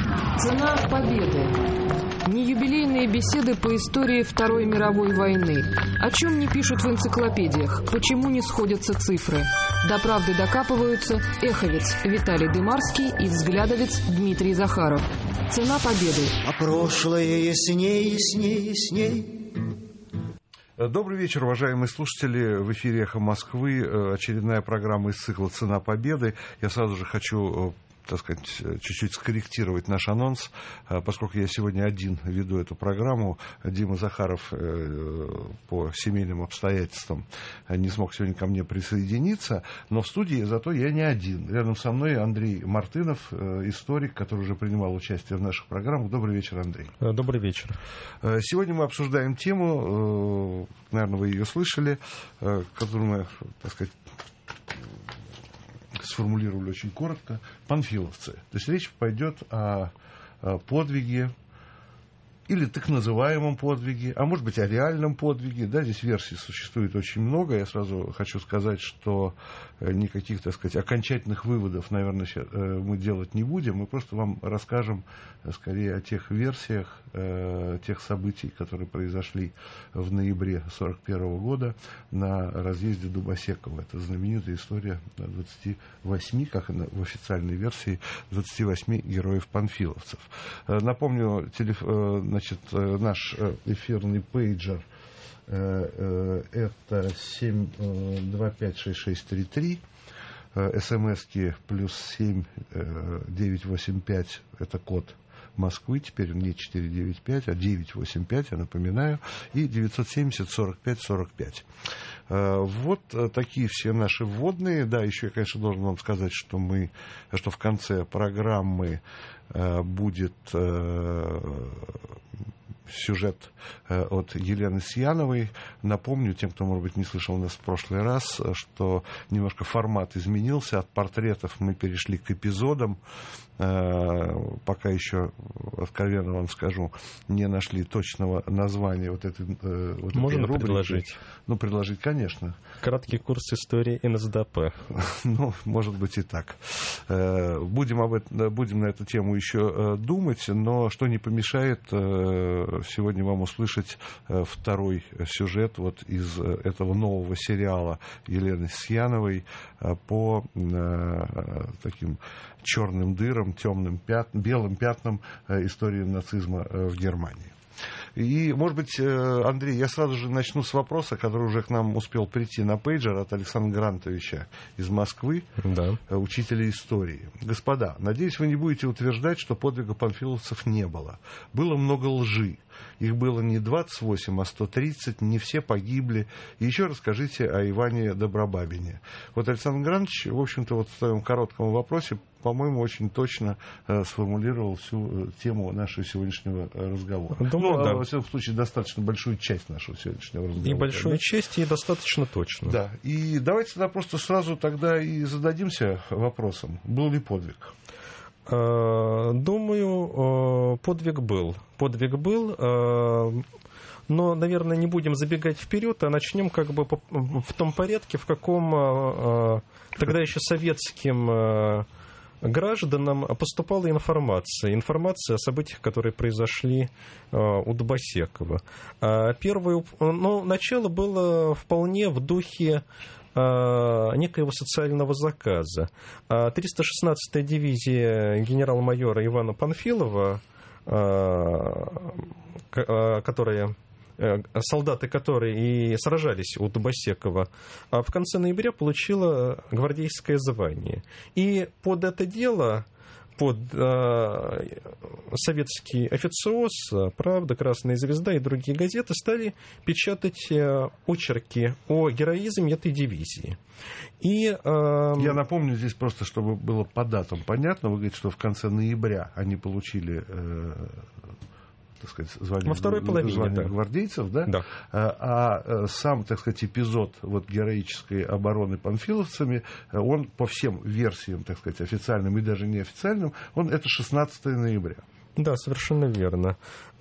Цена победы. Неюбилейные беседы по истории Второй мировой войны. О чем не пишут в энциклопедиях, почему не сходятся цифры. До правды докапываются эховец Виталий Дымарский и взглядовец Дмитрий Захаров. Цена победы. А прошлое ясней, ясней, ясней. Добрый вечер, уважаемые слушатели. В эфире «Эхо Москвы» очередная программа из цикла «Цена победы». Я сразу же хочу, так сказать, чуть-чуть скорректировать наш анонс, поскольку я сегодня один веду эту программу. Дима Захаров по семейным обстоятельствам не смог сегодня ко мне присоединиться, но в студии зато я не один. Рядом со мной Андрей Мартынов, историк, который уже принимал участие в наших программах. Добрый вечер, Андрей. Добрый вечер. Сегодня мы обсуждаем тему, наверное, вы ее слышали, которую мы, так сказать, сформулировали очень коротко, панфиловцы. То есть речь пойдет о подвиге или так называемом подвиге, а может быть о реальном подвиге. Да, здесь версий существует очень много. Я сразу хочу сказать, что никаких, так сказать, окончательных выводов, наверное, мы делать не будем. Мы просто вам расскажем скорее о тех версиях, тех событий, которые произошли в ноябре 1941 года на разъезде Дубосекова. Это знаменитая история 28, как в официальной версии, 28 героев-панфиловцев. Напомню, значит, наш эфирный пейджер это 7256633, смски +7 985, это код Москвы, теперь не 495, а 985, я напоминаю, и 970-45-45. Вот такие все наши вводные. Да, еще я, конечно, должен вам сказать, что в конце программы будет сюжет от Елены Сьяновой. Напомню тем, кто, может быть, не слышал нас в прошлый раз, что немножко формат изменился. От портретов мы перешли к эпизодам. Пока еще, откровенно вам скажу, не нашли точного названия вот этой Можно рубрики. предложить? Ну, предложить, конечно. Краткий курс истории НСДАП. Ну, может быть и так. Будем на эту тему еще думать, но что не помешает сегодня вам услышать второй сюжет вот из этого нового сериала Елены Сьяновой по таким черным дырам, темным пятнам, белым пятнам истории нацизма в Германии. И, может быть, Андрей, я сразу же начну с вопроса, который уже к нам успел прийти на пейджер от Александра Грантовича из Москвы, да, учителя истории. Господа, надеюсь, вы не будете утверждать, что подвига панфиловцев не было. Было много лжи. Их было не 28, а 130, не все погибли. И еще расскажите о Иване Добробабине. Вот Александр Грантович, в общем-то, вот в своем коротком вопросе, по-моему, очень точно сформулировал всю тему нашего сегодняшнего разговора. Думаю, да. Во всяком случае, достаточно большую часть нашего сегодняшнего разговора. И большую часть, и достаточно точно. Да. И давайте тогда просто сразу тогда и зададимся вопросом, был ли подвиг? Думаю, подвиг был. Но, наверное, не будем забегать вперед, а начнем как бы в том порядке, в каком тогда еще советским гражданам поступала информация о событиях, которые произошли у Дубосекова. Начало было вполне в духе некоего социального заказа. 316-я дивизия генерал-майора Ивана Панфилова, солдаты которые и сражались у Дубосекова, в конце ноября получила гвардейское звание. И под это дело, под советский официоз, «Правда», «Красная звезда» и другие газеты стали печатать очерки о героизме этой дивизии. Я напомню здесь просто, чтобы было по датам понятно. Вы говорите, что в конце ноября они получили, так сказать, звание, во второй половине, да, гвардейцев, да? Да. А сам, так сказать, эпизод вот героической обороны панфиловцами, он по всем версиям, так сказать, официальным и даже неофициальным, это 16 ноября. Да, совершенно верно.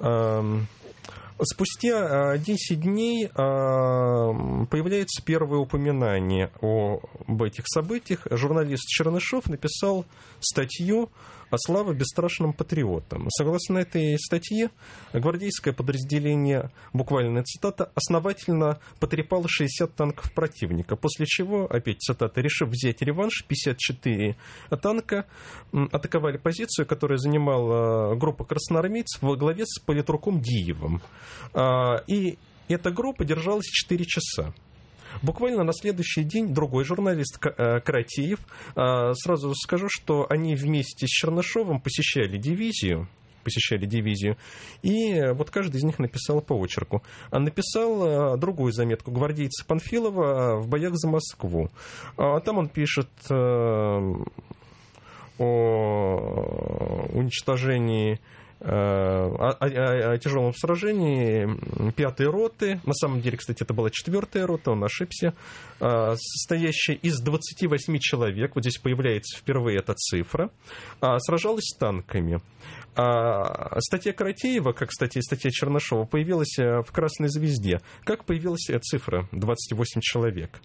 Спустя 10 дней появляется первое упоминание об этих событиях. Журналист Чернышов написал статью а слава бесстрашным патриотам. Согласно этой статье, гвардейское подразделение, буквально цитата, основательно потрепало 60 танков противника, после чего, опять цитата, решив взять реванш, 54 танка атаковали позицию, которую занимала группа красноармейцев во главе с политруком Диевым. И эта группа держалась 4 часа. Буквально на следующий день другой журналист Каратеев, сразу скажу, что они вместе с Чернышовым посещали дивизию, и вот каждый из них написал по очерку. Написал другую заметку гвардейца Панфилова в боях за Москву. Там он пишет о уничтожении, о тяжелом сражении 5-й роты. На самом деле, кстати, это была 4-я рота, он ошибся, состоящая из 28 человек. Вот здесь появляется впервые эта цифра. Сражалась с танками. Статья Каратеева, как, кстати, и статья Чернышова, появилась в «Красной звезде». Как появилась цифра 28 человек?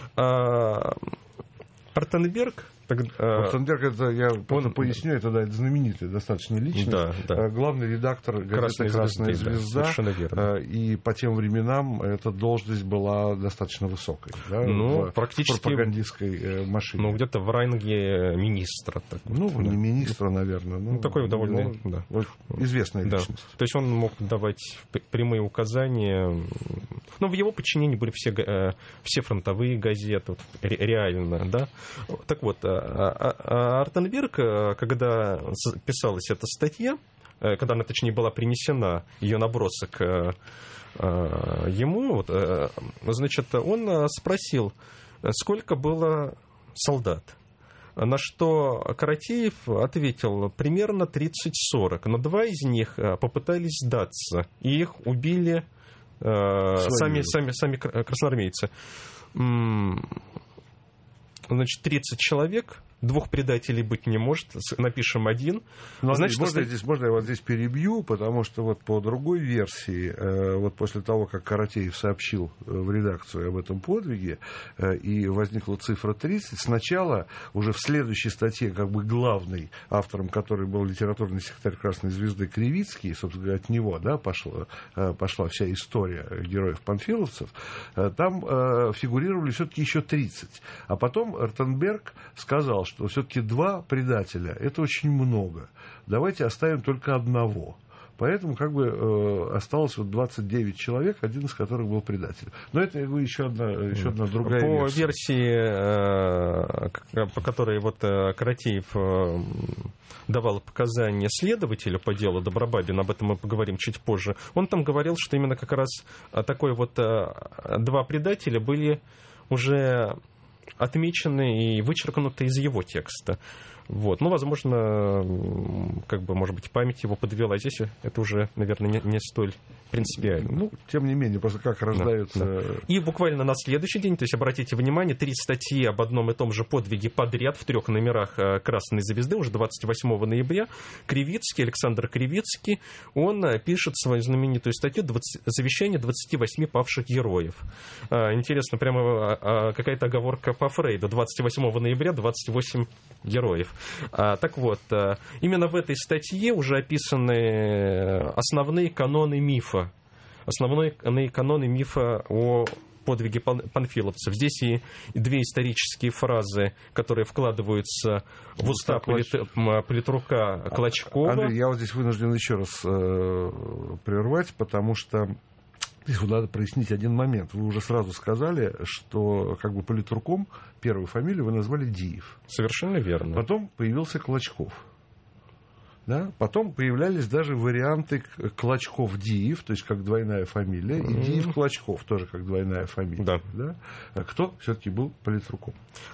Ротенберг, это, я поясню, это знаменитая достаточно личность. Да. Главный редактор газеты «Красная звезда». Совершенно верно. И по тем временам эта должность была достаточно высокой. Да, практически в пропагандистской машине. Где-то в ранге министра. Не министра, наверное. Такой довольно известная личность. То есть он мог давать прямые указания. В его подчинении были все фронтовые газеты, реально, да. Так вот, Ротенберг, когда писалась эта статья, когда она, точнее, была принесена, ее набросок ему, значит, он спросил, сколько было солдат. На что Каратеев ответил, примерно 30-40, но 2 из них попытались сдаться, и их убили сами красноармейцы. Значит, 30 человек, 2 предателей быть не может, напишем 1. Значит, можно я вас здесь перебью, потому что по другой версии, после того, как Каратеев сообщил в редакцию об этом подвиге, и возникла цифра 30, сначала уже в следующей статье, главный, автором которой был литературный секретарь «Красной звезды» Кривицкий, собственно говоря, от него пошла вся история героев-панфиловцев, там фигурировали все-таки еще 30. А потом Ротенберг сказал, что все-таки 2 предателя – это очень много. Давайте оставим только 1. Поэтому осталось 29 человек, один из которых был предателем. Но это еще одна другая версия. По версии, по которой Каратеев давал показания следователю по делу Добробабина, об этом мы поговорим чуть позже, он там говорил, что именно как раз 2 предателя были уже отмечены и вычеркнуты из его текста. Возможно, может быть, память его подвела. Здесь это уже, наверное, не столь принципиально. Тем не менее, просто как рождаются... Да. И буквально на следующий день, то есть, обратите внимание, 3 статьи об одном и том же подвиге подряд в 3 номерах «Красной звезды», уже 28 ноября. Александр Кривицкий, он пишет свою знаменитую статью «Завещание 28 павших героев». Интересно, прямо какая-то оговорка по Фрейду. 28 ноября 28 героев. Так вот, именно в этой статье уже описаны основные каноны мифа. Основные каноны мифа о подвиге панфиловцев. Здесь и 2 исторические фразы, которые вкладываются в уста политрука Клочкова. Андрей, я здесь вынужден еще раз прервать, потому что здесь надо прояснить один момент. Вы уже сразу сказали, что политруком первую фамилию вы назвали Диев. Совершенно верно. Потом появился Клочков. Да? Потом появлялись даже варианты Клочков-Диев, то есть как двойная фамилия, и Диев-Клочков тоже как двойная фамилия. Да. Да? А кто все-таки был политруком?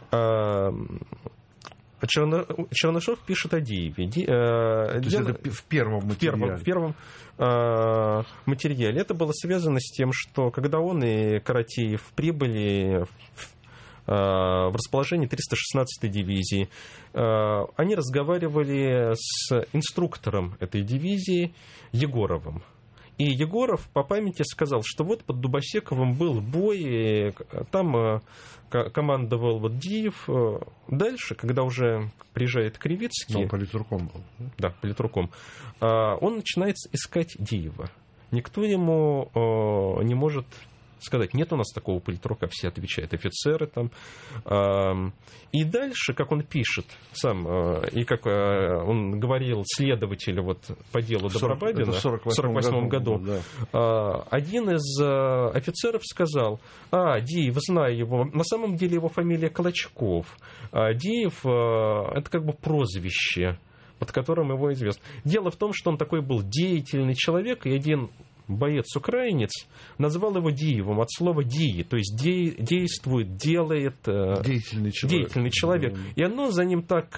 Чернышов пишет о Диеве. То есть это в первом материале. В первом материале. Это было связано с тем, что когда он и Каратеев прибыли в расположении 316-й дивизии, они разговаривали с инструктором этой дивизии Егоровым. И Егоров по памяти сказал, что вот под Дубосековым был бой, там командовал вот Диев. Дальше, когда уже приезжает Кривицкий... Он политруком был. Да, политруком. Он начинает искать Диева. Никто ему не может сказать, нет у нас такого политрука, все отвечают, офицеры там. И дальше, как он пишет сам, и как он говорил следователю вот по делу Добробабина в 1948 году, да. Один из офицеров сказал, Диев, знаю его, на самом деле его фамилия Клочков. Диев — это как бы прозвище, под которым его известно. Дело в том, что он такой был деятельный человек, и один боец-украинец назвал его Диевым от слова «дии», то есть действует, делает, деятельный человек. И оно за ним так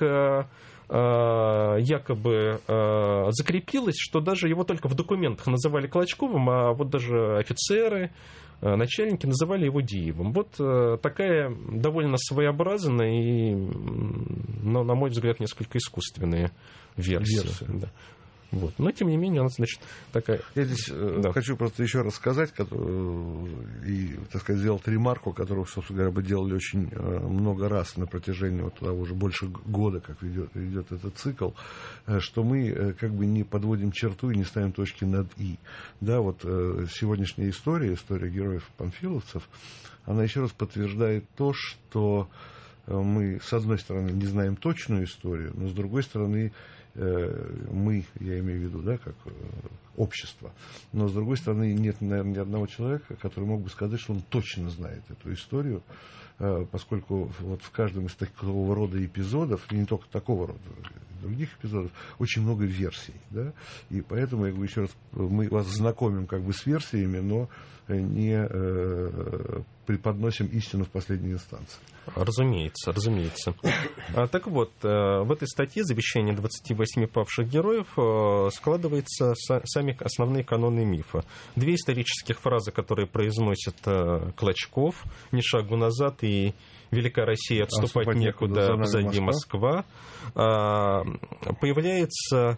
якобы закрепилось, что даже его только в документах называли Клочковым, а вот даже офицеры, начальники называли его Диевым. Вот такая довольно своеобразная и, но, на мой взгляд, несколько искусственная версия. Да. Вот. Но, тем не менее, она, значит, такая... Я здесь хочу просто еще раз сказать, и, так сказать, сделать ремарку, которую, собственно говоря, мы делали очень много раз на протяжении вот уже больше года, как идет этот цикл, что мы как бы не подводим черту и не ставим точки над «и». Да, вот сегодняшняя история героев-панфиловцев, она еще раз подтверждает то, что мы, с одной стороны, не знаем точную историю, но, с другой стороны, мы, я имею в виду, да, как общество, но, с другой стороны, нет, наверное, ни одного человека, который мог бы сказать, что он точно знает эту историю, поскольку вот в каждом из такого рода эпизодов, и не только такого рода, других эпизодов, очень много версий, да, и поэтому, я говорю еще раз, мы вас знакомим как бы с версиями, но не преподносим истину в последней инстанции. Разумеется. Так вот, в этой статье «Завещание 28 павших героев» складываются сами основные каноны мифа. Две исторических фразы, которые произносит Клочков: «Ни шагу назад» и «Великая Россия, отступать некуда, позади Москва», появляется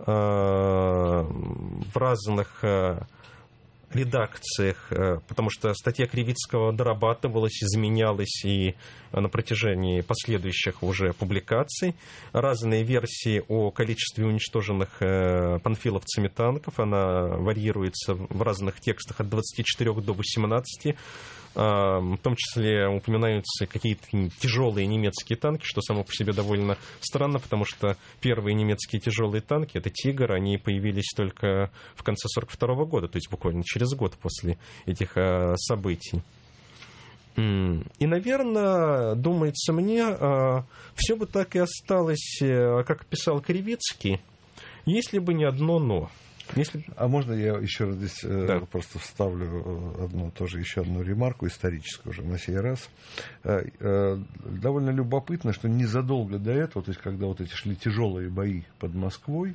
в разных редакциях, потому что статья Кривицкого дорабатывалась, изменялась и на протяжении последующих уже публикаций. Разные версии о количестве уничтоженных панфиловцами танков, она варьируется в разных текстах от 24 до 18. В том числе упоминаются какие-то тяжелые немецкие танки, что само по себе довольно странно, потому что первые немецкие тяжелые танки, это «Тигр», они появились только в конце 1942 года, то есть буквально через год после этих событий. И, наверное, думается мне, все бы так и осталось, как писал Кривицкий, если бы не одно «но». А можно я еще раз здесь просто вставлю еще одну ремарку историческую уже на сей раз. Довольно любопытно, что незадолго до этого, то есть когда вот эти шли тяжелые бои под Москвой,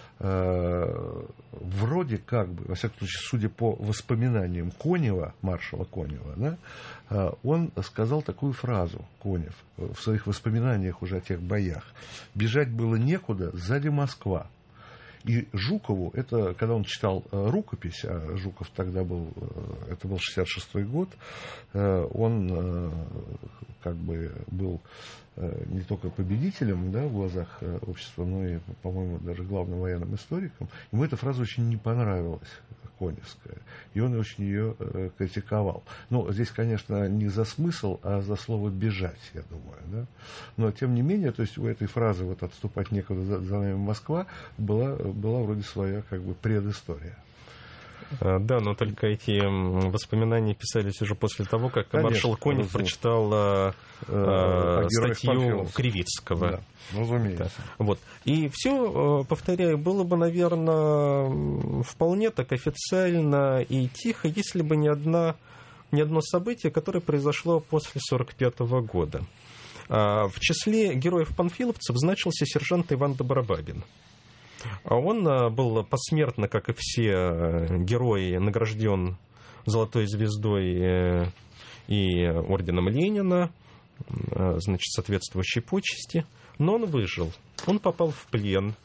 вроде как бы, во всяком случае, судя по воспоминаниям Конева, маршала Конева, да, он сказал такую фразу, Конев, в своих воспоминаниях уже о тех боях: «Бежать было некуда, сзади Москва». И Жукову, это когда он читал рукопись, а Жуков тогда был, это был 66-й год, он как бы был не только победителем, да, в глазах общества, но и, по-моему, даже главным военным историком. Ему эта фраза очень не понравилась, коневская, и он очень ее критиковал. Ну, здесь, конечно, не за смысл, а за слово «бежать», я думаю, да. Но, тем не менее, то есть у этой фразы вот «отступать некуда, за нами Москва» была вроде своя как бы предыстория. Да, но только эти воспоминания писались уже после того, как маршал Конев прочитал статью Кривицкого. Да, разумеется. Да. Вот. И все, повторяю, было бы, наверное, вполне так официально и тихо, если бы не одно событие, которое произошло после 1945 года. В числе героев-панфиловцев значился сержант Иван Добробабин. Он был посмертно, как и все герои, награжден Золотой звездой и орденом Ленина, значит, соответствующей почести, но он выжил. Он попал в плен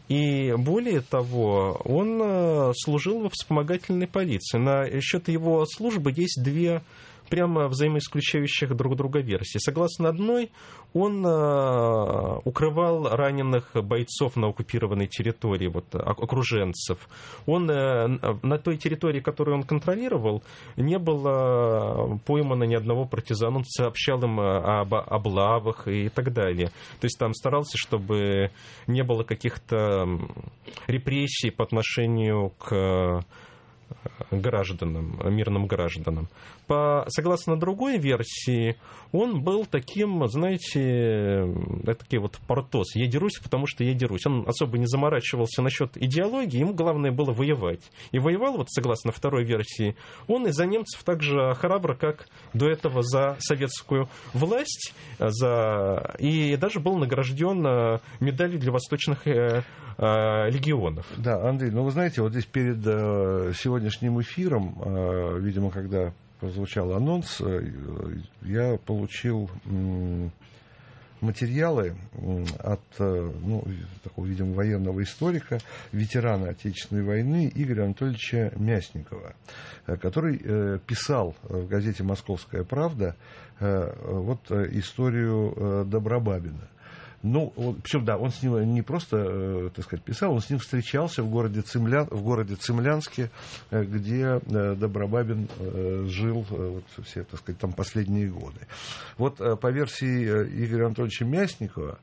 И более того, он служил во вспомогательной полиции. На счет его службы есть две прямо взаимоисключающих друг друга версии. Согласно одной, он укрывал раненых бойцов на оккупированной территории, вот, окруженцев. Он на той территории, которую он контролировал, не было поймано ни одного партизана. Он сообщал им об облавах и так далее. То есть там старался, чтобы не было каких-то репрессий по отношению к гражданам, мирным гражданам. Согласно другой версии, он был таким, знаете, такой вот портос. Я дерусь, потому что я дерусь. Он особо не заморачивался насчет идеологии, ему главное было воевать. И воевал, вот согласно второй версии, он из-за немцев так же храбро, как до этого за советскую власть, и даже был награжден медалью для восточных легионов. Да, Андрей, ну вы знаете, вот здесь перед сегодняшним эфиром, видимо, когда прозвучал анонс, я получил материалы от такого, видимо, военного историка, ветерана Отечественной войны Игоря Анатольевича Мясникова, который писал в газете «Московская правда» вот историю Добробабина. Ну, причем, да, он с ним не просто, так сказать, писал, он с ним встречался в городе Цимлянске, где Добробабин жил вот, все, так сказать, там последние годы. Вот по версии Игоря Анатольевича Мясникова,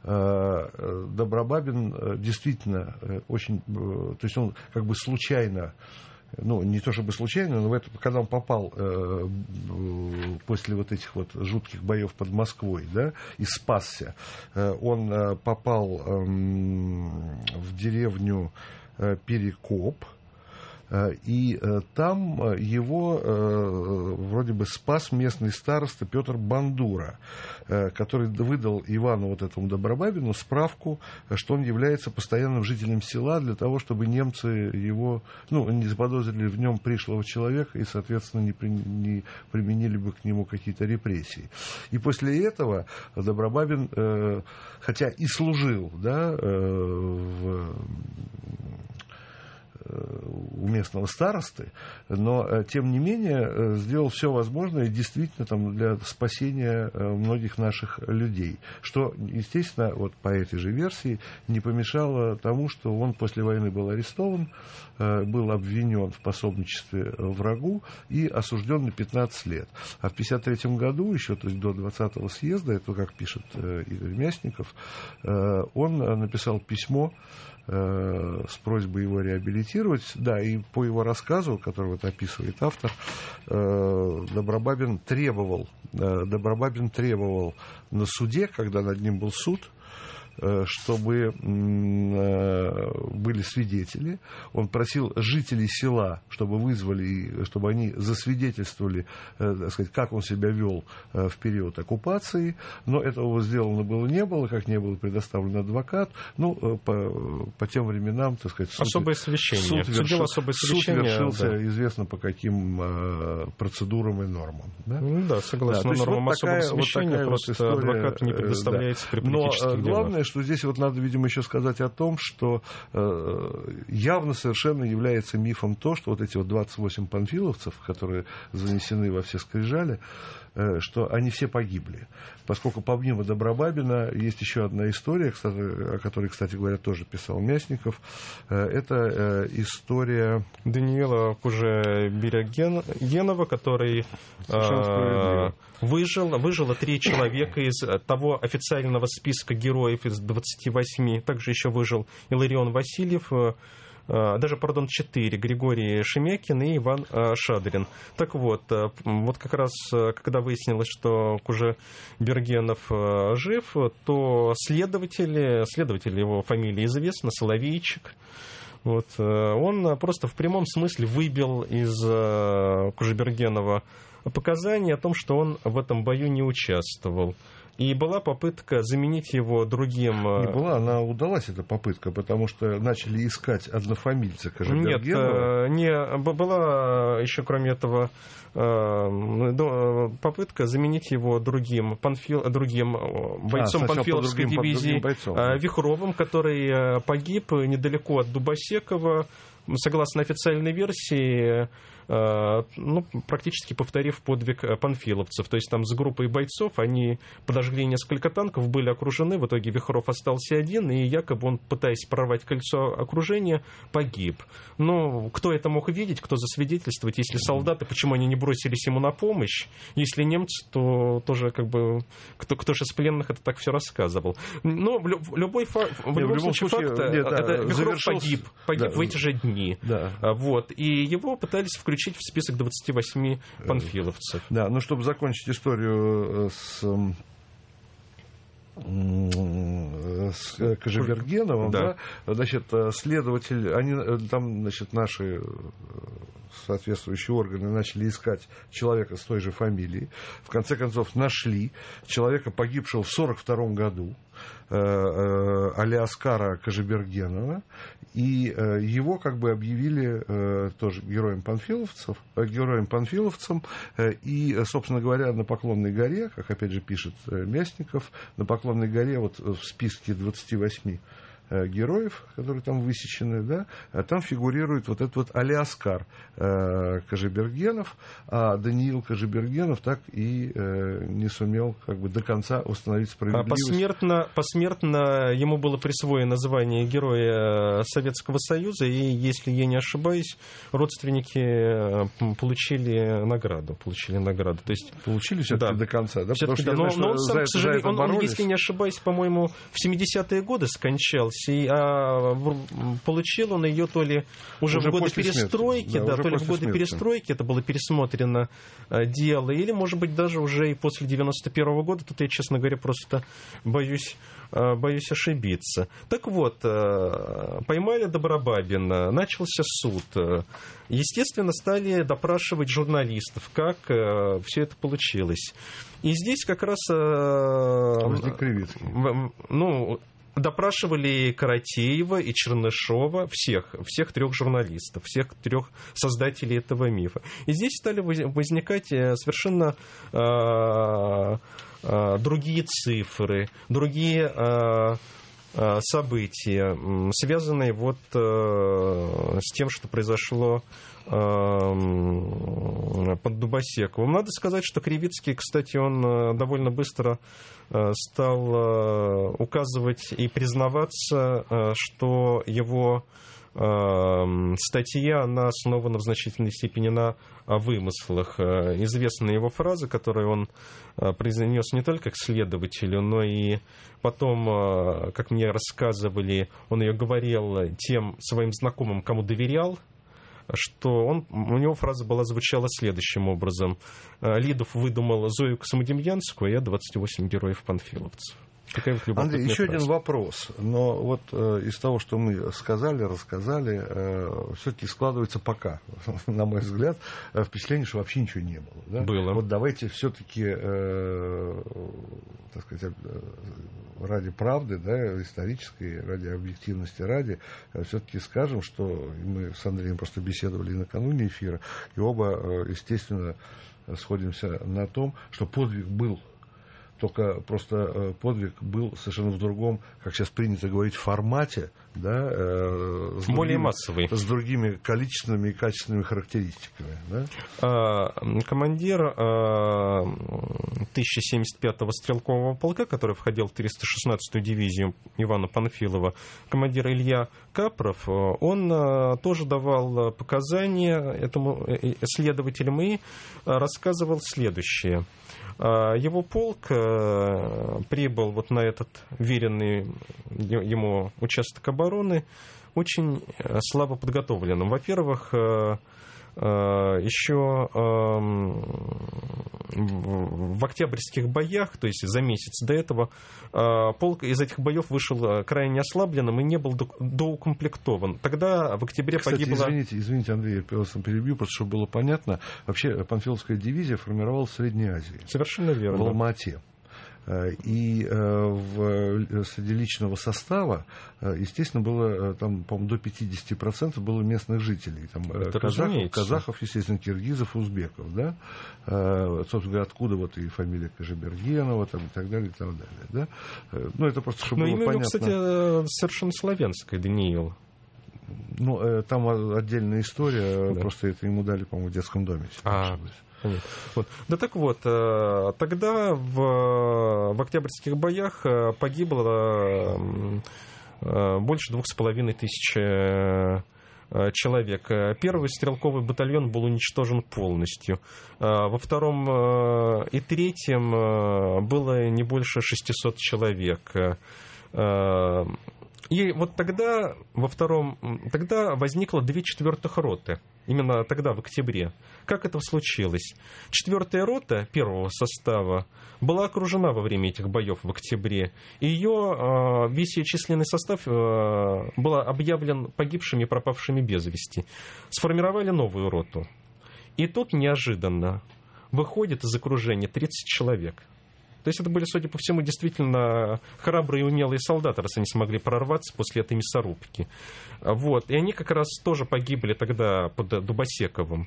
Добробабин действительно очень, то есть он как бы случайно, ну, не то чтобы случайно, но когда он попал после вот этих вот жутких боев под Москвой, да, и спасся, он попал в деревню Перекоп, и там его вроде бы спас местный староста Петр Бандура, который выдал Ивану вот этому Добробабину справку, что он является постоянным жителем села, для того, чтобы немцы его, не заподозрили в нем пришлого человека и, соответственно, не применили бы к нему какие-то репрессии. И после этого Добробабин, хотя и служил, да, у местного старосты, но, тем не менее, сделал все возможное действительно там, для спасения многих наших людей. Что, естественно, вот по этой же версии, не помешало тому, что он после войны был арестован, был обвинен в пособничестве врагу и осужден на 15 лет. А в 1953 году, еще, то есть до 20-го съезда, это как пишет Игорь Мясников, он написал письмо с просьбой его реабилитировать. Да, и по его рассказу, который вот описывает автор, Добробабин требовал на суде, когда над ним был суд, чтобы были свидетели. Он просил жителей села, чтобы вызвали, чтобы они засвидетельствовали, так сказать, как он себя вел в период оккупации. Но этого сделано было не было, как не был предоставлен адвокат. По тем временам, так сказать, особое совещание. Суд вершился, да, известно по каким процедурам и нормам. Да, да, согласно нормам вот особого совещания, вот просто адвокату не предоставляется, да, при политических делах. Главное, что здесь вот надо, видимо, еще сказать о том, что явно совершенно является мифом то, что вот эти вот 28 панфиловцев, которые занесены во все скрижали, что они все погибли. Поскольку помимо Добробабина есть еще одна история, о которой, кстати говоря, тоже писал Мясников. Это история Даниила Кужебирягенова, который выжило 3 человека из того официального списка героев из 28. Также еще выжил Илларион Васильев, 4, Григорий Шемякин и Иван Шадрин. Так вот как раз, когда выяснилось, что Кужебергенов жив, то следователь, его фамилия известна, Соловейчик, он просто в прямом смысле выбил из Кужебергенова показания о том, что он в этом бою не участвовал. И была попытка заменить его другим... Не была, она удалась, эта попытка, потому что начали искать однофамильца Кожебергенова. Нет, была еще, кроме этого, попытка заменить его другим бойцом Панфиловской дивизии, Вихровым, который погиб недалеко от Дубосекова, согласно официальной версии, практически повторив подвиг панфиловцев. То есть там с группой бойцов они подожгли несколько танков, были окружены, в итоге Вихров остался один, и якобы он, пытаясь прорвать кольцо окружения, погиб. Но кто это мог видеть, кто засвидетельствовать? Если солдаты, почему они не бросились ему на помощь? Если немцы, то тоже как бы... Кто же из пленных это так все рассказывал? Но в любом случае факт, это Вихров погиб в эти же дни. Да. Вот. И его пытались включить в список 28 панфиловцев. Да, ну, чтобы закончить историю с Кожебергеновым, да, значит, следователь, там, значит, наши соответствующие органы начали искать человека с той же фамилией. В конце концов, нашли человека, погибшего в 1942 году, Алиаскара Кожебергенова, и его как бы объявили тоже героем-панфиловцем, и, собственно говоря, на Поклонной горе, как опять же пишет Мясников, на Поклонной горе вот в списке 28 героев, которые там высечены, да, там фигурирует вот этот вот Алиаскар Кожебергенов, а Даниил Кожебергенов так и не сумел как бы до конца установить справедливость. Посмертно ему было присвоено звание Героя Советского Союза, и, если я не ошибаюсь, родственники получили награду. То есть, получили все-таки до конца, да? Но он сам, к сожалению, если не ошибаюсь, по-моему, в 70-е годы скончался. Получил он ее то ли уже в годы перестройки, то ли в годы перестройки это было пересмотрено дело, или, может быть, даже уже и после 91-го года. Тут я, честно говоря, просто боюсь ошибиться. Так вот, поймали Добробабина, начался суд. Естественно, стали допрашивать журналистов, как все это получилось. И здесь как раз... Возник Кривицкий. Допрашивали Каратеева и Чернышова, всех трех журналистов, всех трех создателей этого мифа. И здесь стали возникать совершенно другие цифры, другие события, связанные вот с тем, что произошло под Дубосековым. Надо сказать, что Кривицкий, кстати, он довольно быстро стал указывать и признаваться, что его статья, она основана в значительной степени на вымыслах. Известна его фраза, которую он произнес не только к следователю, но и потом, как мне рассказывали, он ее говорил тем своим знакомым, кому доверял, что у него фраза звучала следующим образом: Лидов выдумал Зою Космодемьянскую, а я 28 героев-панфиловцев. Андрей, еще один вопрос. Но вот из того, что мы сказали, рассказали, все-таки складывается пока, на мой взгляд, впечатление, что вообще ничего не было. Да? Было. Вот давайте все-таки, так сказать, ради правды, да, исторической, ради объективности, все-таки скажем, что мы с Андреем просто беседовали накануне эфира, и оба, естественно, сходимся на том, что подвиг был. Только просто подвиг был совершенно в другом, как сейчас принято говорить, формате, да, более массовый, с другими количественными и качественными характеристиками. Да? Командир 1075-го стрелкового полка, который входил в 316-ю дивизию Ивана Панфилова, командир Илья Капров, он тоже давал показания этому следователям и рассказывал следующее. Его полк прибыл вот на этот веренный ему участок обороны очень слабо подготовленным. Во-первых, еще в октябрьских боях, то есть за месяц до этого, полк из этих боев вышел крайне ослабленным и не был доукомплектован. Тогда в октябре погибло... Извините, Андрей, я просто перебью, просто чтобы было понятно. Вообще, Панфиловская дивизия формировалась в Средней Азии. Совершенно верно. В Алма-Ате. И среди личного состава, естественно, было там, по-моему, до 50% было местных жителей. Там, казахов, естественно, киргизов, узбеков. Да? Собственно говоря, откуда вот и фамилия Кожебергенова там, и так далее, и так далее. Да? Ну, это просто, чтобы было понятно. Кстати, совершенно славянская, Даниил. Ну, там отдельная история, да. Просто это ему дали, по-моему, в детском доме. Вот. Да так вот, тогда в октябрьских боях погибло больше 2500 человек. Первый стрелковый батальон был уничтожен полностью. Во втором и третьем было не больше 600 человек. И вот тогда, тогда возникло 2/4 роты. Именно тогда, в октябре. Как это случилось? 4-я рота первого состава была окружена во время этих боев в октябре. И весь ее численный состав был объявлен погибшими и пропавшими без вести. Сформировали новую роту. И тут неожиданно выходит из окружения 30 человек. То есть это были, судя по всему, действительно храбрые и умелые солдаты, раз они смогли прорваться после этой мясорубки. Вот. И они как раз тоже погибли тогда под Дубосековым.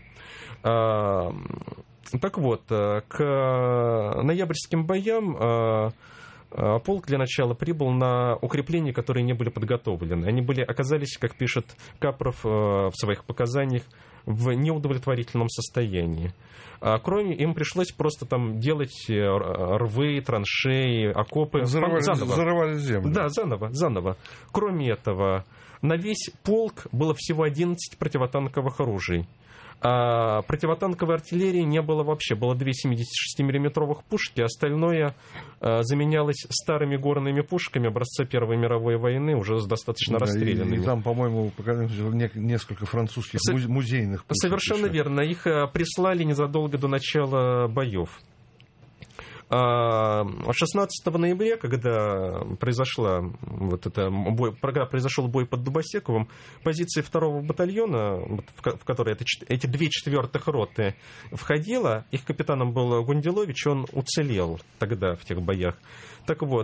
Так вот, к ноябрьским боям полк для начала прибыл на укрепления, которые не были подготовлены. Они оказались, как пишет Капров в своих показаниях, в неудовлетворительном состоянии. Кроме, им пришлось просто там делать рвы, траншеи, окопы. Взорвали землю. Да, заново. Кроме этого, на весь полк было всего 11 противотанковых оружий. А противотанковой артиллерии не было вообще. Было 2 76-мм пушки, остальное заменялось старыми горными пушками образца Первой мировой войны, уже достаточно расстрелянными. И там, по-моему, несколько французских музейных пушек. Совершенно верно. Их прислали незадолго до начала боев. 16 ноября, когда произошел бой под Дубосековым, позиции 2-го батальона, в который эти 2/4 роты входило, их капитаном был Гунделович, он уцелел тогда в тех боях. Так вот,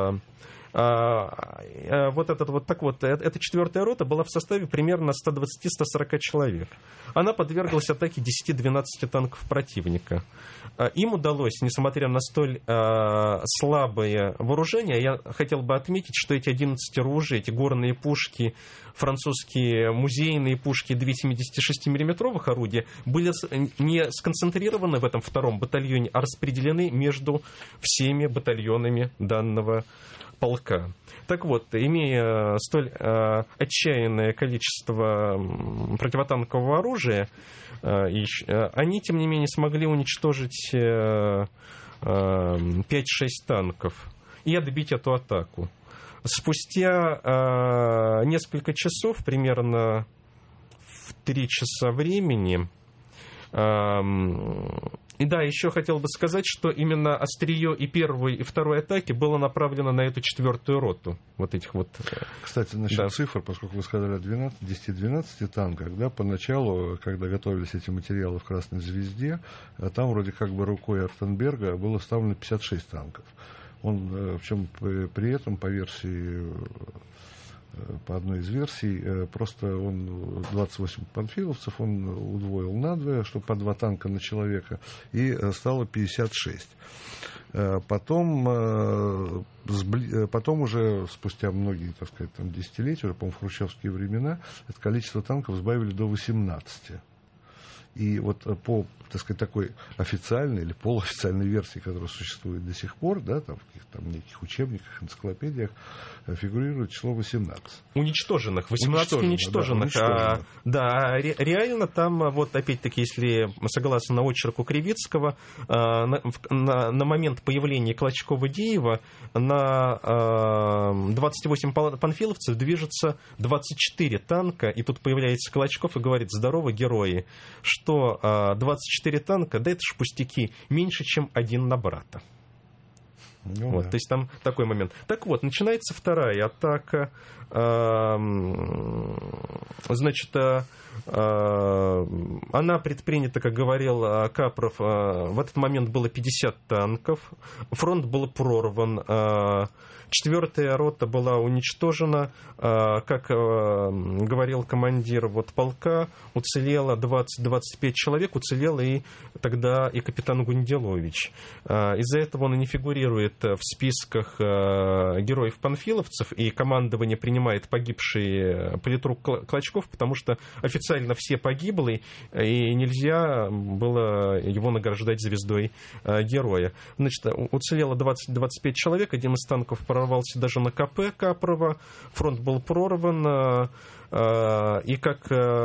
эта 4-я рота была в составе примерно 120-140 человек. Она подверглась атаке 10-12 танков противника. Им удалось, несмотря на столь слабое вооружение, я хотел бы отметить, что эти 11 ружей, эти горные пушки, французские музейные пушки 2 76-мм орудия были не сконцентрированы в этом 2-м батальоне, а распределены между всеми батальонами данного полка. Так вот, имея столь отчаянное количество противотанкового оружия, они, тем не менее, смогли уничтожить 5-6 танков и отбить эту атаку. Спустя несколько часов, примерно в 3 часа времени, и да, еще хотел бы сказать, что именно острие и первой, и второй атаки было направлено на эту 4-ю роту. Вот этих вот. Кстати, насчет цифр, поскольку вы сказали о 10-12 танках, да, поначалу, когда готовились эти материалы в «Красной звезде», там вроде как бы рукой Артенберга было вставлено 56 танков. Он, причем при этом, по одной из версий, просто он 28 панфиловцев он удвоил надвое, чтобы по 2 танка на человека, и стало 56. Потом уже спустя многие, так сказать, там, десятилетия, уже, по-моему, в хрущевские времена, это количество танков сбавили до 18. И вот по, так сказать, такой официальной или полуофициальной версии, которая существует до сих пор, да, там, в каких-то там неких учебниках, энциклопедиях, фигурирует число 18. Уничтоженных. 18 уничтоженных. Да, реально там, вот опять-таки, если согласно очерку Кривицкого, на момент появления Клочкова-Деева на 28 панфиловцев движется 24 танка, и тут появляется Клочков и говорит: здорово, герои, что 24 танка, да это ж пустяки, меньше, чем 1 на брата. Ну, вот, да. то есть там такой момент. Так вот, начинается вторая атака. Значит, Она предпринята, как говорил Капров, в этот момент было 50 танков, фронт был прорван, 4-я рота была уничтожена, как говорил командир полка, уцелело 20-25 человек, уцелел и тогда и капитан Гунделович. Из-за этого он и не фигурирует в списках героев-панфиловцев, и командование принимает погибший политрук Клочков, потому что официально все погибли, и нельзя было его награждать звездой героя. Значит, уцелело 20-25 человек, один из танков прорвался даже на КП Капрова, фронт был прорван, и, как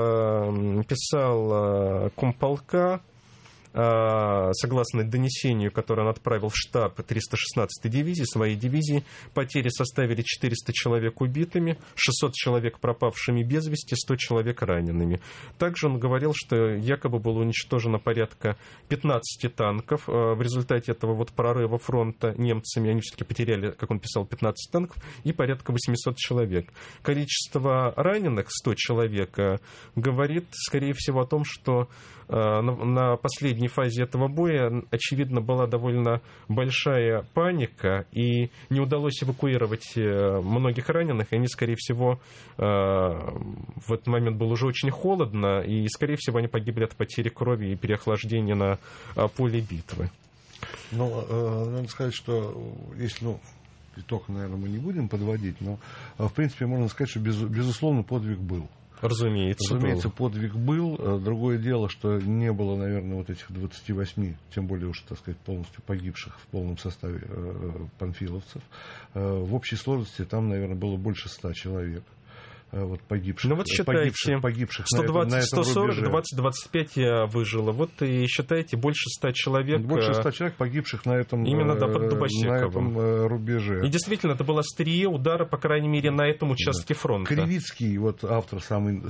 писал комполка, согласно донесению, которое он отправил в штаб 316-й дивизии, своей дивизии, потери составили 400 человек убитыми, 600 человек пропавшими без вести, 100 человек ранеными. Также он говорил, что якобы было уничтожено порядка 15 танков. В результате этого прорыва фронта немцами они все-таки потеряли, как он писал, 15 танков и порядка 800 человек. Количество раненых, 100 человек, говорит, скорее всего, о том, что на последней фазе этого боя, очевидно, была довольно большая паника, и не удалось эвакуировать многих раненых, и они, скорее всего, в этот момент было уже очень холодно, и, скорее всего, они погибли от потери крови и переохлаждения на поле битвы. Надо сказать, что если, итог, наверное, мы не будем подводить, но, в принципе, можно сказать, что, безусловно, подвиг был. Разумеется, подвиг был. Другое дело, что не было, наверное, этих 28, тем более уж, так сказать, полностью погибших в полном составе панфиловцев. В общей сложности там, наверное, было больше 100 человек. Погибших. Считайте, погибших 120, 140, 20-25 выжило. И считайте, больше 100 человек. Больше 100 человек погибших на этом, именно под Дубосековым. На этом рубеже. И действительно, это было острие удара, по крайней мере, на этом участке фронта. Кривицкий, автор самый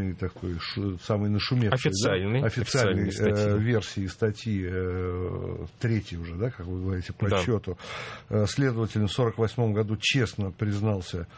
нашумевший, официальной версии статьи, третий уже, как вы говорите, по счету, следователь в 1948 году честно признался,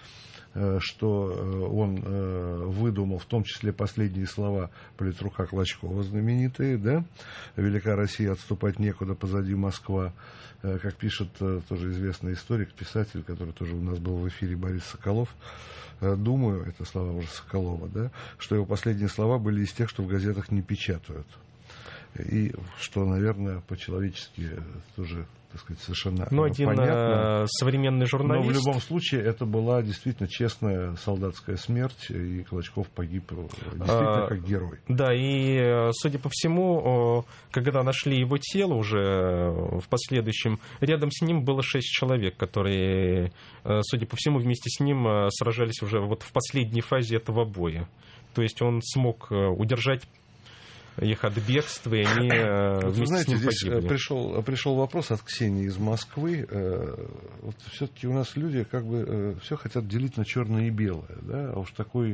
что он выдумал в том числе последние слова политрука Клочкова, знаменитые, «Велика Россия, отступать некуда, позади Москва», как пишет тоже известный историк, писатель, который тоже у нас был в эфире, Борис Соколов. Думаю, это слова уже Соколова, что его последние слова были из тех, что в газетах не печатают. И что, наверное, по-человечески тоже, так сказать, совершенно понятно. Современный журналист. Но в любом случае это была действительно честная солдатская смерть, и Клочков погиб действительно как герой. Да, и, судя по всему, когда нашли его тело уже в последующем, рядом с ним было 6 человек, которые, судя по всему, вместе с ним сражались уже в последней фазе этого боя. То есть он смог удержать их от бегства, и они вместе с ним погибли. Здесь пришел вопрос от Ксении из Москвы. Все-таки у нас люди все хотят делить на черное и белое. А уж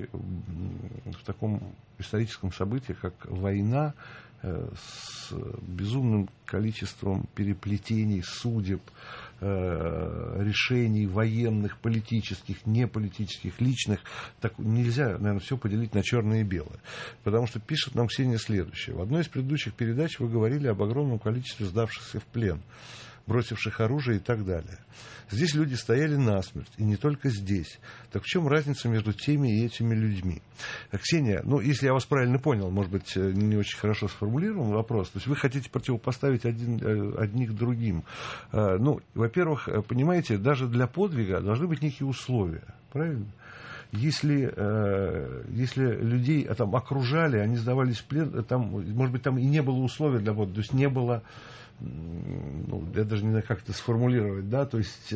в таком историческом событии, как война, с безумным количеством переплетений, судеб, решений военных, политических, неполитических, личных, так нельзя, наверное, все поделить на черное и белое. Потому что пишет нам Ксения следующее. В одной из предыдущих передач вы говорили об огромном количестве сдавшихся в плен, бросивших оружие и так далее. Здесь люди стояли насмерть, и не только здесь. Так в чем разница между теми и этими людьми? Ксения, если я вас правильно понял, может быть, не очень хорошо сформулирован вопрос, то есть вы хотите противопоставить одних другим. Во-первых, понимаете, даже для подвига должны быть некие условия, правильно? Если людей окружали, они сдавались в плен, может быть, там и не было условий для подвига, то есть не было... я даже не знаю, как это сформулировать, то есть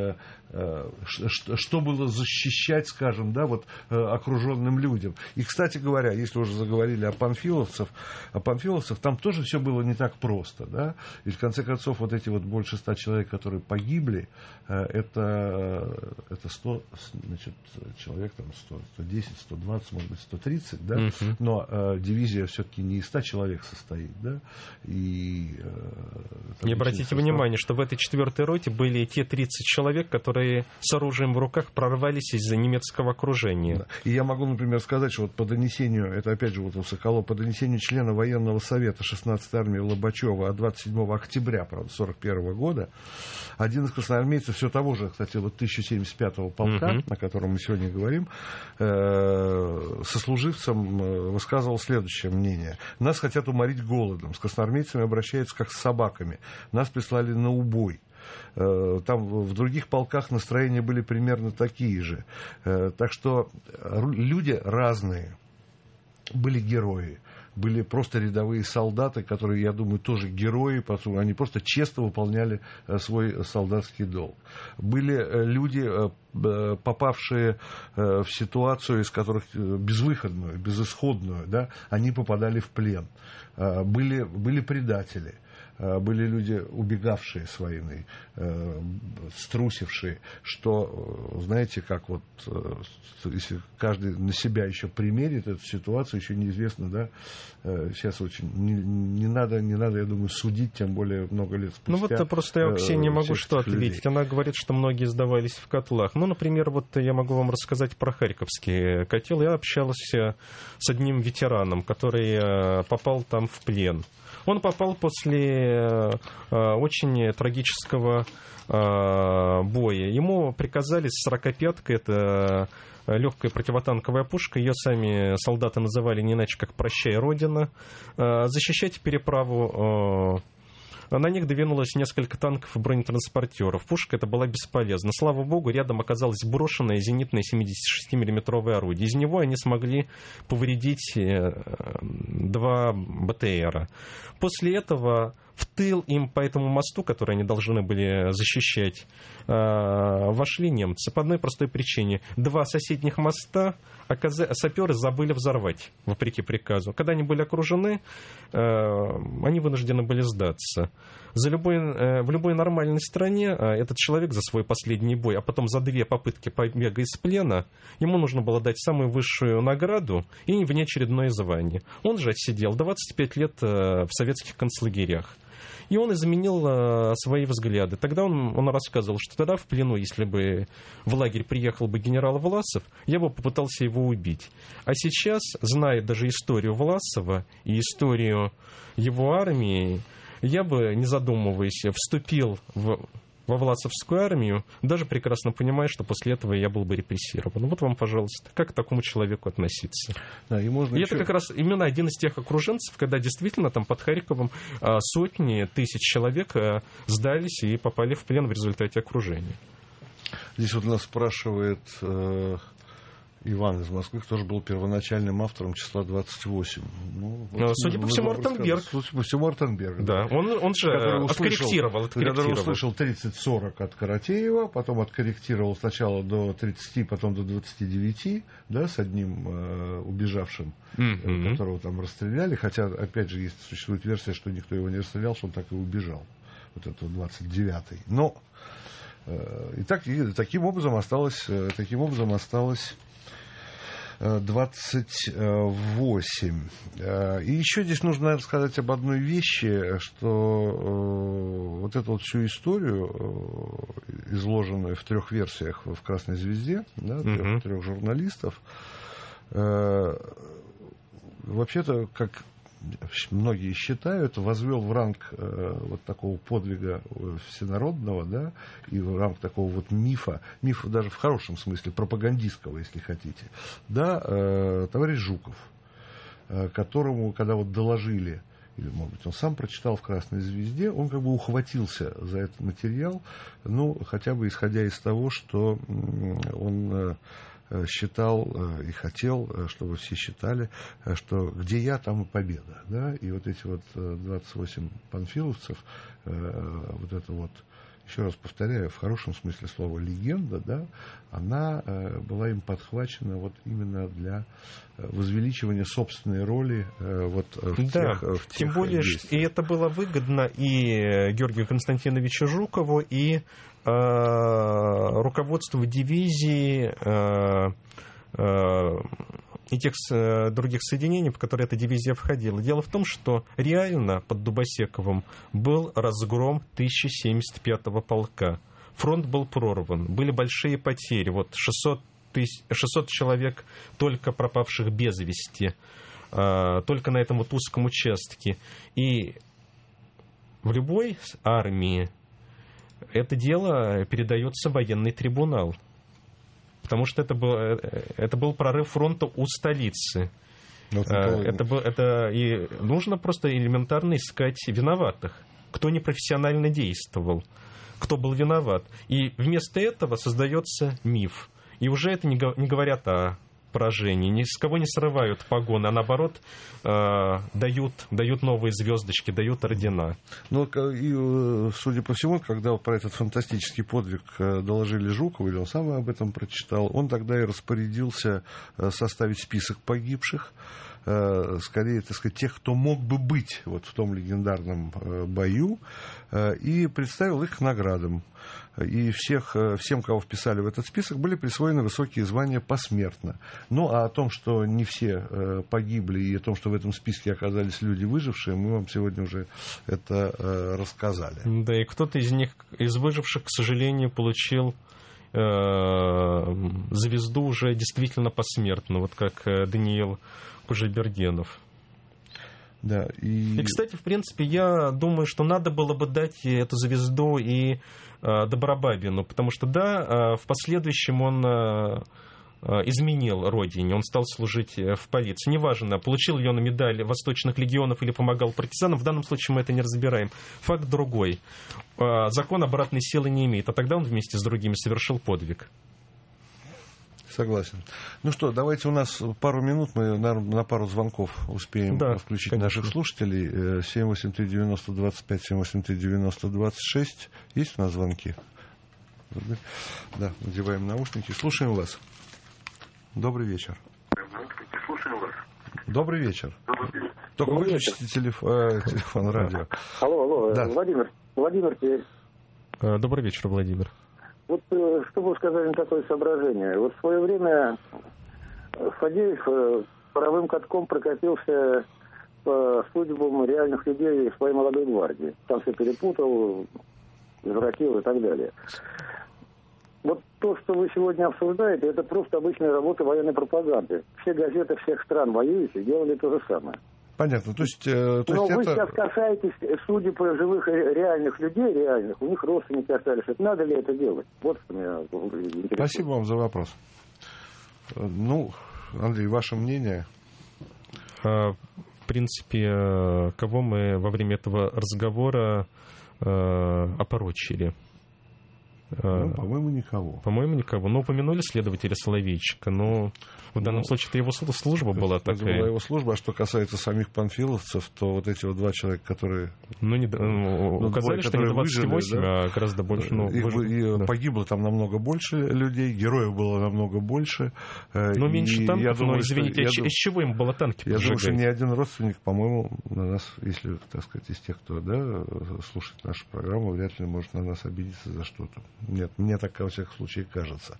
что было защищать, скажем, окруженным людям. И, кстати говоря, если уже заговорили о панфиловцах, там тоже все было не так просто, И в конце концов эти больше 100 человек, которые погибли, это 100, человек 100, 110, 120, может быть, 130, но дивизия все-таки не из 100 человек состоит, и И обратите внимание, что в этой 4-й роте были те 30 человек, которые с оружием в руках прорвались из-за немецкого окружения. Да. И я могу, например, сказать, что вот по донесению, это опять же вот у Соколова, по донесению члена военного совета 16-й армии Лобачева от 27 октября, правда, 1941 года, один из красноармейцев все того же, кстати, вот 1075-го полка, о котором мы сегодня говорим, сослуживцам высказывал следующее мнение. Нас хотят уморить голодом, с красноармейцами обращаются как с собаками. Нас прислали на убой. Там в других полках настроения были примерно такие же. Так что люди разные. Были герои. Были просто рядовые солдаты, которые, я думаю, тоже герои, потому что они просто честно выполняли свой солдатский долг. Были люди, попавшие в ситуацию, из которых безвыходную, безысходную, да, они попадали в плен. Были предатели. Были люди, убегавшие с войны, струсившие, что, знаете, как вот, если каждый на себя еще примерит эту ситуацию, еще неизвестно, да, сейчас очень, не надо, я думаю, судить, тем более много лет спустя. Ну вот просто я у Ксении могу что ответить. Она говорит, что многие сдавались в котлах. Ну, например, вот я могу вам рассказать про Харьковский котел. Я общался с одним ветераном, который попал там в плен. Он попал после очень трагического боя. Ему приказали с 45-кой, это легкая противотанковая пушка, ее сами солдаты называли не иначе как «Прощай, Родина», защищать переправу. На них двинулось несколько танков и бронетранспортеров. Пушка эта была бесполезна. Слава богу, рядом оказалось брошенное зенитное 76 миллиметровое орудие. Из него они смогли повредить 2 БТРа. После этого в тыл им по этому мосту, который они должны были защищать, вошли немцы. По одной простой причине. 2 соседних моста саперы забыли взорвать, вопреки приказу. Когда они были окружены, они вынуждены были сдаться. В любой нормальной стране этот человек за свой последний бой, а потом за 2 попытки побега из плена, ему нужно было дать самую высшую награду и внеочередное звание. Он же отсидел 25 лет в советских концлагерях. И он изменил свои взгляды. Тогда он рассказывал, что тогда в плену, если бы в лагерь приехал бы генерал Власов, я бы попытался его убить. А сейчас, зная даже историю Власова и историю его армии, я бы, не задумываясь, вступил во Власовскую армию, даже прекрасно понимая, что после этого я был бы репрессирован. Вот вам, пожалуйста, как к такому человеку относиться? Да, и это как раз именно один из тех окруженцев, когда действительно там под Харьковом сотни тысяч человек сдались и попали в плен в результате окружения. Здесь вот нас спрашивает Иван из Москвы, кто же был первоначальным автором числа 28. Ну, вот судя по всему, Ортенберг. Судя по всему, Ортенберг. Да, он же откорректировал. Который услышал 30-40 от Каратеева, потом откорректировал сначала до 30, потом до 29, да, с одним убежавшим, которого там расстреляли. Хотя, опять же, существует версия, что никто его не расстрелял, что он так и убежал. Вот это 29-й. Но и таким образом осталось 28. И еще здесь нужно, наверное, сказать об одной вещи, что вот эту вот всю историю, изложенную в 3 версиях в «Красной звезде», да, 3 журналистов, вообще-то, как многие считают, возвел в ранг вот такого подвига всенародного, да, и в ранг такого вот мифа даже в хорошем смысле, пропагандистского, если хотите, да, товарищ Жуков, которому, когда вот доложили, или, может быть, он сам прочитал в «Красной звезде», он как бы ухватился за этот материал, ну, хотя бы исходя из того, что он считал и хотел, чтобы все считали, что где я, там и победа. Да? И вот эти вот 28 панфиловцев, вот это вот, еще раз повторяю, в хорошем смысле слова легенда, да, она была им подхвачена вот именно для возвеличивания собственной роли вот в тех, в тех тем более, и это было выгодно и Георгию Константиновичу Жукову, и руководству дивизии и тех других соединений, в которые эта дивизия входила. Дело в том, что реально под Дубосековым был разгром 1075-го полка. Фронт был прорван, были большие потери. Вот 600 человек только пропавших без вести, только на этом вот узком участке. И в любой армии это дело передается в военный трибунал. Потому что это был прорыв фронта у столицы. И нужно просто элементарно искать виноватых, кто непрофессионально действовал, кто был виноват. И вместо этого создается миф. И уже это не говорят о поражении, ни с кого не срывают погоны, а наоборот дают новые звездочки, дают ордена. Ну, и, судя по всему, когда про этот фантастический подвиг доложили Жукову, или он сам об этом прочитал, он тогда и распорядился составить список погибших, скорее, так сказать, тех, кто мог бы быть вот в том легендарном бою, и представил их к наградам. И всем, кого вписали в этот список, были присвоены высокие звания посмертно. Ну, а о том, что не все погибли, и о том, что в этом списке оказались люди выжившие, мы вам сегодня уже это рассказали. Да, и кто-то из них, из выживших, к сожалению, получил звезду уже действительно посмертно, вот как Даниил Кужеберденов. Да, и, кстати, в принципе, я думаю, что надо было бы дать эту звезду и Добробабину, потому что, да, в последующем он изменил родине, он стал служить в полиции. Неважно, получил ли он медаль Восточных легионов или помогал партизанам, в данном случае мы это не разбираем. Факт другой. Закон обратной силы не имеет, а тогда он вместе с другими совершил подвиг. Согласен. Ну что, давайте, у нас пару минут, мы на пару звонков успеем включить, конечно, наших слушателей. 783-90-25, 783-90-26. Есть у нас звонки? Да, надеваем наушники. Слушаем вас. Добрый вечер. Добрый вечер. Только выключите телефон, радио. Алло, да. Владимир. Добрый вечер, Владимир. Вот что вы сказали на такое соображение. Вот в свое время Фадеев паровым катком прокатился по судьбам реальных людей в своей молодой гвардии. Там все перепутал, извратил и так далее. Вот то, что вы сегодня обсуждаете, это просто обычная работа военной пропаганды. Все газеты всех стран воюющих делали то же самое. Понятно. То есть но вы сейчас касаетесь судеб живых реальных людей, реальных, у них родственники остались. Надо ли это делать? Вот что меня интересует. Спасибо вам за вопрос. Ну, Андрей, ваше мнение? В принципе, кого мы во время этого разговора опорочили? По-моему, никого. По-моему, никого. Но упомянули следователя Соловейчика. Но в данном случае это его служба была такая. Это была его служба. А что касается самих панфиловцев, то вот эти вот два человека, которые... указали, что не 28, выжили, да? А гораздо больше. Погибло там намного больше людей, героев было намного больше. Но меньше танков, но, извините, из чего им было танки поджигать? Я думаю, что ни один родственник, по-моему, на нас, если, так сказать, из тех, кто слушает нашу программу, вряд ли может на нас обидеться за что-то. Нет, мне так, во всяком случае, кажется.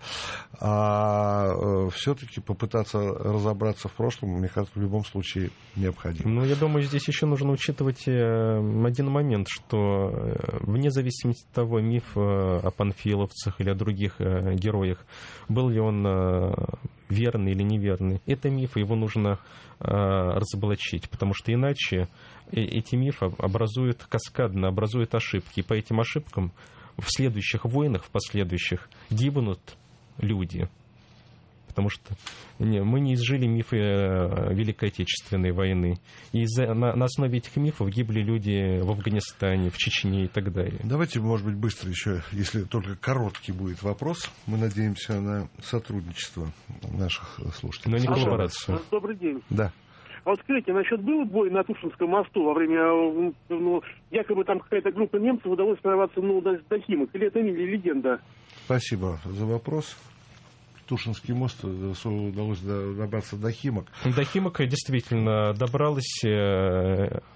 А все-таки попытаться разобраться в прошлом, мне кажется, в любом случае необходимо. Ну, я думаю, здесь еще нужно учитывать один момент, что вне зависимости от того, миф о панфиловцах или о других героях, был ли он верный или неверный, это миф, его нужно разоблачить, потому что иначе эти мифы каскадно образуют ошибки, и по этим ошибкам в следующих войнах, в последующих, гибнут люди. Потому что мы не изжили мифы Великой Отечественной войны. И на основе этих мифов гибли люди в Афганистане, в Чечне и так далее. Давайте, может быть, быстро еще, если только короткий будет вопрос. Мы надеемся на сотрудничество наших слушателей. Но не коллаборацию. Добрый день. Да. А вот скажите, насчет был бой на Тушинском мосту во время, якобы там какая-то группа немцев удалось прорваться до Химок, или это легенда? Спасибо за вопрос. Тушинский мост удалось добраться до Химок. До Химок действительно добралась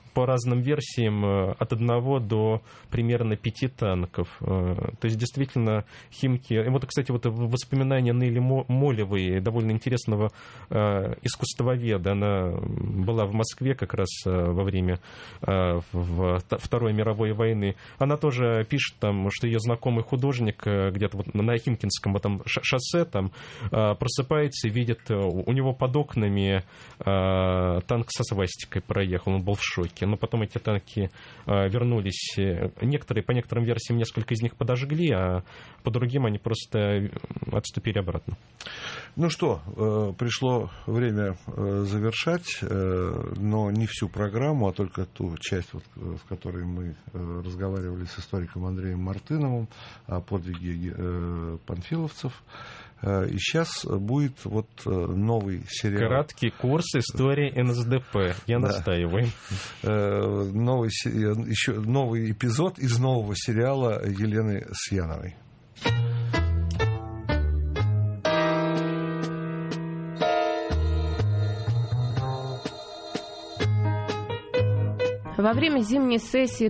по разным версиям от 1 до примерно 5 танков. То есть действительно Химки... И вот, кстати, вот воспоминания Нелли Молевой, довольно интересного искусствоведа. Она была в Москве как раз во время Второй мировой войны. Она тоже пишет там, что ее знакомый художник где-то вот на Химкинском этом шоссе там просыпается и видит, у него под окнами танк со свастикой проехал, он был в шоке. Но потом эти танки вернулись. Некоторые, по некоторым версиям, несколько из них подожгли, а по другим они просто отступили обратно. Ну что, пришло время завершать, но не всю программу, а только ту часть, вот, в которой мы разговаривали с историком Андреем Мартыновым о подвиге панфиловцев. И сейчас будет вот новый сериал. Краткий курс истории НСДП. Я настаиваю. Новый эпизод из нового сериала Елены Сьяновой. Во время зимней сессии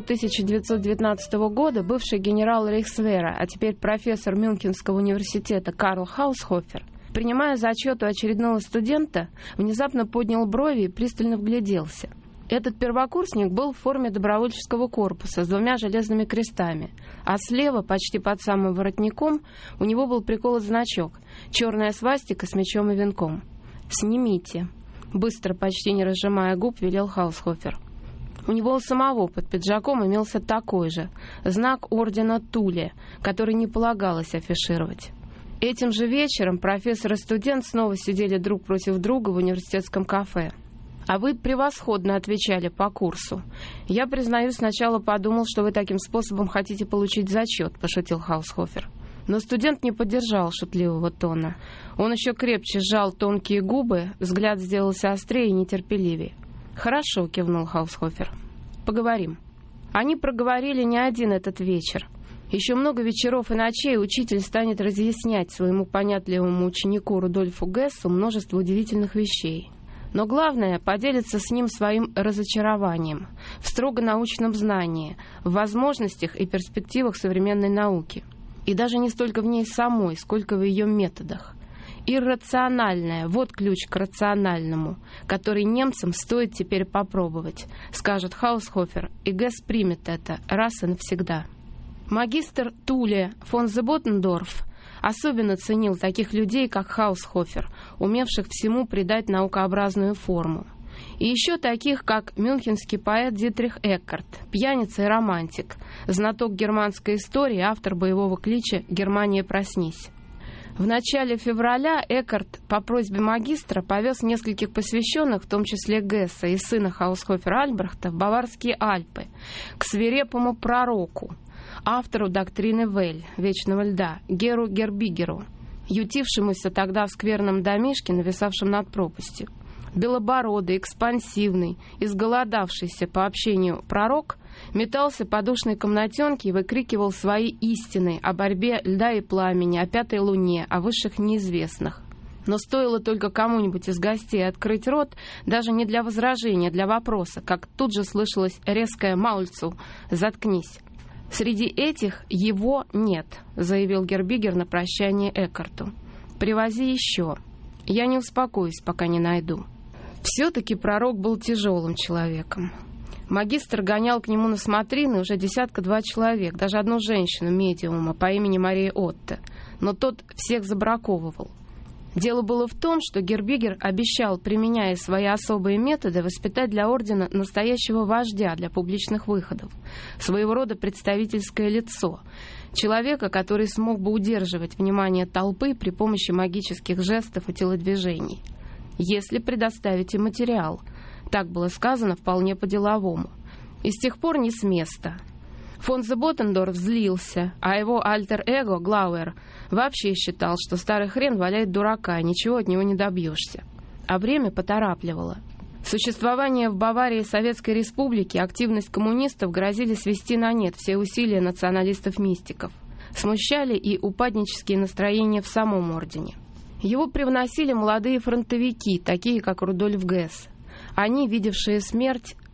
1919 года бывший генерал Рейхсвера, а теперь профессор Мюнхенского университета Карл Хаусхофер, принимая зачет у очередного студента, внезапно поднял брови и пристально вгляделся. Этот первокурсник был в форме добровольческого корпуса с 2 железными крестами, а слева, почти под самым воротником, у него был приколот значок — черная свастика с мечом и венком. «Снимите», — быстро, почти не разжимая губ, велел Хаусхофер. У него у самого под пиджаком имелся такой же знак ордена Туле, который не полагалось афишировать. Этим же вечером профессор и студент снова сидели друг против друга в университетском кафе. «А вы превосходно отвечали по курсу. Я, признаюсь, сначала подумал, что вы таким способом хотите получить зачет», — пошутил Хаусхофер. Но студент не поддержал шутливого тона. Он еще крепче сжал тонкие губы, взгляд сделался острее и нетерпеливее. «Хорошо», — кивнул Хаусхофер. «Поговорим». Они проговорили не один этот вечер. Еще много вечеров и ночей учитель станет разъяснять своему понятливому ученику Рудольфу Гессу множество удивительных вещей. Но главное — поделиться с ним своим разочарованием в строго научном знании, в возможностях и перспективах современной науки. И даже не столько в ней самой, сколько в ее методах. Иррациональное — вот ключ к рациональному, который немцам стоит теперь попробовать, скажет Хаусхофер, и Гесс примет это раз и навсегда. Магистр Туле фон Зеботендорф особенно ценил таких людей, как Хаусхофер, умевших всему придать наукообразную форму. И еще таких, как мюнхенский поэт Дитрих Эккарт, пьяница и романтик, знаток германской истории, автор боевого клича «Германия, проснись». В начале февраля Эккарт по просьбе магистра повез нескольких посвященных, в том числе Гесса и сына Хаусхофера Альбрехта, в Баварские Альпы, к свирепому пророку, автору доктрины Вель, вечного льда, Геру Гербигеру, ютившемуся тогда в скверном домишке, нависавшем над пропастью. Белобородый, экспансивный, изголодавшийся по общению пророк метался по душной комнатенке и выкрикивал свои истины о борьбе льда и пламени, о пятой луне, о высших неизвестных. Но стоило только кому-нибудь из гостей открыть рот, даже не для возражения, а для вопроса, как тут же слышалось резкое «Маульцу! Заткнись!». «Среди этих его нет», — заявил Гербигер на прощание Эккарту. «Привози еще. Я не успокоюсь, пока не найду». Все-таки пророк был тяжелым человеком. Магистр гонял к нему на смотрины уже 10-2 человек, даже одну женщину, медиума, по имени Мария Отте, но тот всех забраковывал. Дело было в том, что Гербигер обещал, применяя свои особые методы, воспитать для ордена настоящего вождя для публичных выходов, своего рода представительское лицо, человека, который смог бы удерживать внимание толпы при помощи магических жестов и телодвижений. Если предоставите материал. Так было сказано вполне по-деловому. И с тех пор не с места. Фон Зеботендорф злился, а его альтер-эго, Глауэр, вообще считал, что старый хрен валяет дурака, и ничего от него не добьешься. А время поторапливало. Существование в Баварии Советской Республики, активность коммунистов грозили свести на нет все усилия националистов-мистиков. Смущали и упаднические настроения в самом ордене. Его привносили молодые фронтовики, такие как Рудольф Гесс. Они, видевшие смерть,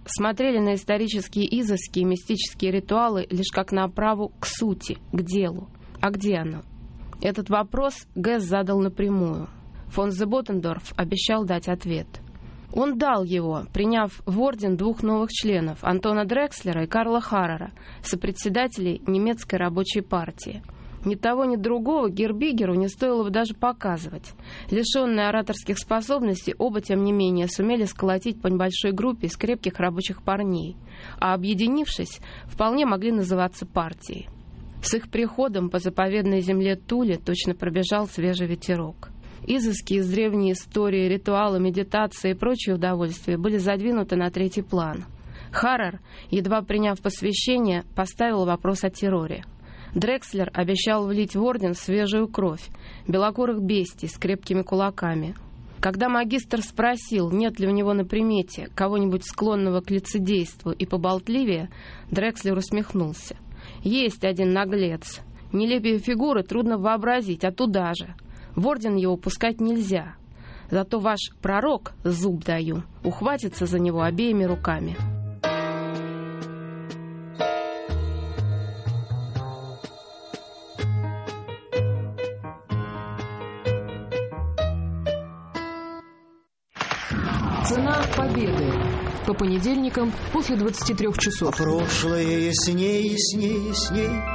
смотрели на исторические изыски и мистические ритуалы лишь как на оправу к сути, к делу. А где оно? Этот вопрос Гесс задал напрямую. Фон Зеботтендорф обещал дать ответ. Он дал его, приняв в орден 2 новых членов, Антона Дрекслера и Карла Харрера, сопредседателей немецкой рабочей партии. Ни того, ни другого Гербигеру не стоило бы даже показывать. Лишенные ораторских способностей, оба, тем не менее, сумели сколотить по небольшой группе из крепких рабочих парней, а объединившись, вполне могли называться партией. С их приходом по заповедной земле Туле точно пробежал свежий ветерок. Изыски из древней истории, ритуалы, медитации и прочие удовольствия были задвинуты на третий план. Харрер, едва приняв посвящение, поставил вопрос о терроре. Дрекслер обещал влить в орден свежую кровь, белокурых бестий с крепкими кулаками. Когда магистр спросил, нет ли у него на примете кого-нибудь склонного к лицедейству и поболтливее, Дрекслер усмехнулся. «Есть один наглец. Нелепее фигуры трудно вообразить, а туда же. В орден его пускать нельзя. Зато ваш пророк, зуб даю, ухватится за него обеими руками». Цена победы. По понедельникам после 23 часов. Прошлое ясней, ясней, ясней.